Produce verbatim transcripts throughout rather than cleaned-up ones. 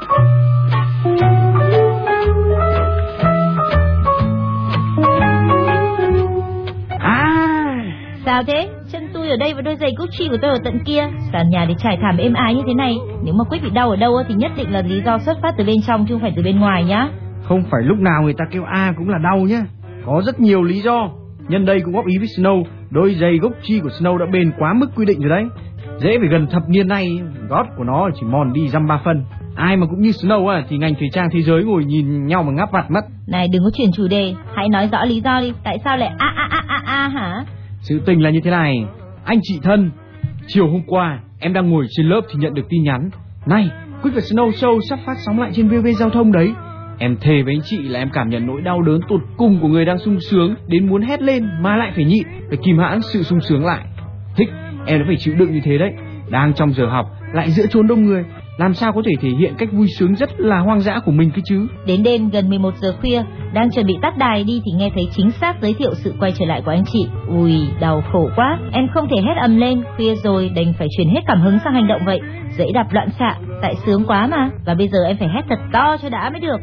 Sao thế? Chân tôi ở đây và đôi giày Gucci của tôi ở tận kia. Sàn nhà để trải thảm êm ái như thế này. Nếu mà Quick bị đau ở đâu thì nhất định là lý do xuất phát từ bên trong chứ không phải từ bên ngoài nhá. Không phải lúc nào người ta kêu A cũng là đau nhá. Có rất nhiều lý do. Nhân đây cũng góp ý với Snow, đôi giày Gucci của Snow đã bền quá mức quy định rồi đấy. Dễ phải gần thập niên nay, gót của nó chỉ mòn đi dăm ba phân. Ai mà cũng như Snow à, thì ngành thời trang thế giới ngồi nhìn nhau mà ngáp mặt mất. Này đừng có chuyển chủ đề, hãy nói rõ lý do đi. Tại sao lại a a a a a hả? Sự tình là như thế này, anh chị thân, chiều hôm qua em đang ngồi trên lớp thì nhận được tin nhắn. Này, Quick và Snow Show sắp phát sóng lại trên vê o vê Giao thông đấy. Em thề với anh chị là em cảm nhận nỗi đau đớn tột cùng của người đang sung sướng đến muốn hét lên mà lại phải nhịn, phải kìm hãm sự sung sướng lại. Thích, em đã phải chịu đựng như thế đấy. Đang trong giờ học, lại giữa chốn đông người, làm sao có thể thể hiện cách vui sướng rất là hoang dã của mình cái chứ. Đến đêm gần mười một giờ khuya, đang chuẩn bị tắt đài đi thì nghe thấy chính xác giới thiệu sự quay trở lại của anh chị. Ui, đau khổ quá, em không thể hét ầm lên, khuya rồi đành phải chuyển hết cảm hứng sang hành động vậy. Dãy đạp loạn xạ, tại sướng quá mà. Và bây giờ em phải hét thật to cho đã mới được.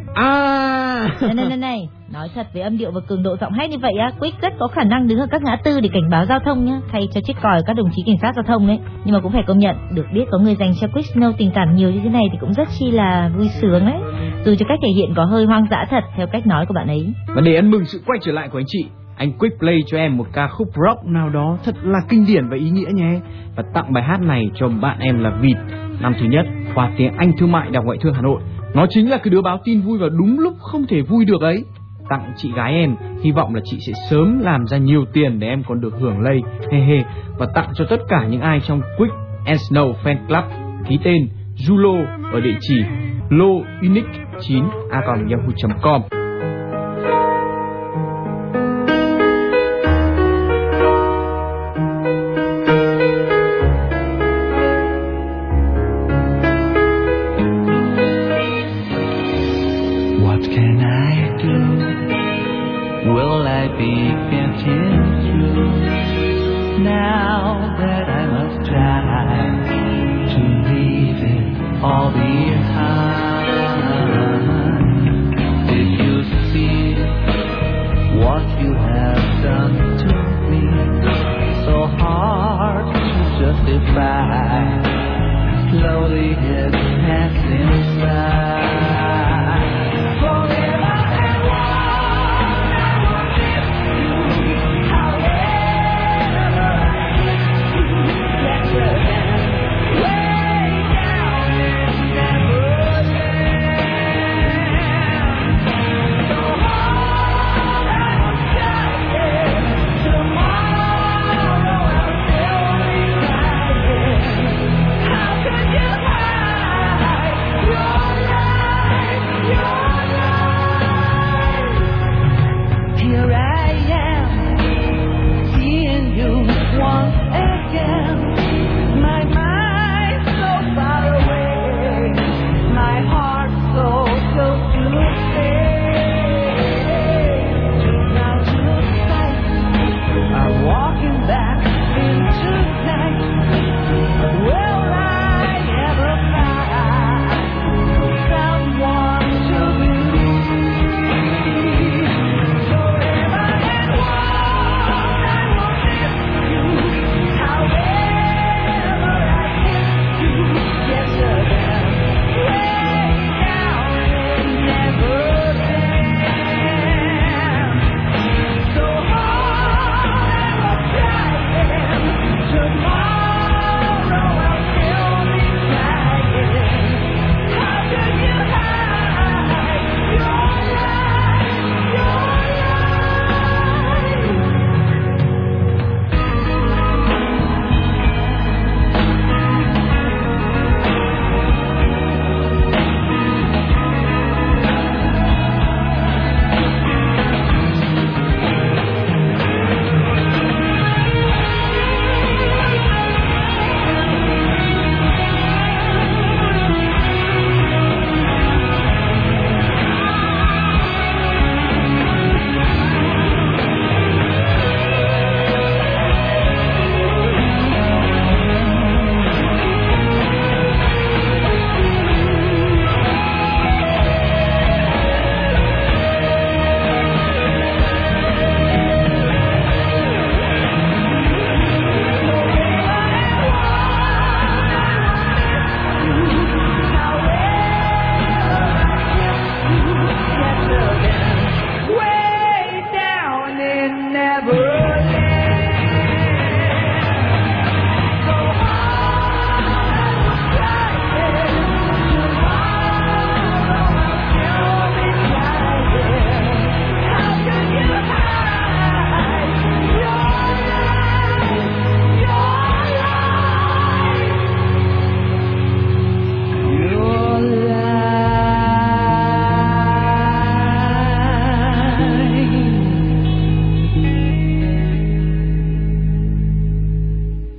À Này này này này, nói thật với âm điệu và cường độ giọng hét như vậy á, Quick rất có khả năng đứng ở các ngã tư để cảnh báo giao thông nhá, thay cho chiếc còi các đồng chí cảnh sát giao thông đấy. Nhưng mà cũng phải công nhận, được biết có người dành cho Quick Snow tình cảm nhiều như thế này thì cũng rất chi là vui sướng đấy. Dù cho cách thể hiện có hơi hoang dã thật theo cách nói của bạn ấy. Và để ăn mừng sự quay trở lại của anh chị, anh Quick play cho em một ca khúc rock nào đó thật là kinh điển và ý nghĩa nhé. Và tặng bài hát này cho bạn em là Vịt, năm thứ nhất khoa tiếng Anh Thương mại Đại học Ngoại thương Hà Nội. Nó chính là cái đứa báo tin vui vào đúng lúc không thể vui được ấy. Tặng chị gái em, hy vọng là chị sẽ sớm làm ra nhiều tiền để em còn được hưởng lây, he he. Và tặng cho tất cả những ai trong Quick and Snow Fan Club, ký tên Julo ở địa chỉ lounique chín a còng yahoo chấm com. Will I be continued now that I must try to leave it all behind?